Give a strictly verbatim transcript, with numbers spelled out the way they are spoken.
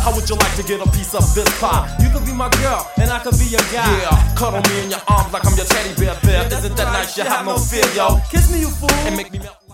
How would you like to get a piece of this pie? You could be my girl, and I could be your guy. Yeah, cuddle me in your arms like I'm your teddy bear, bear. Isn't that nice? You have no fear, yo. Kiss me, you fool. And make me melt.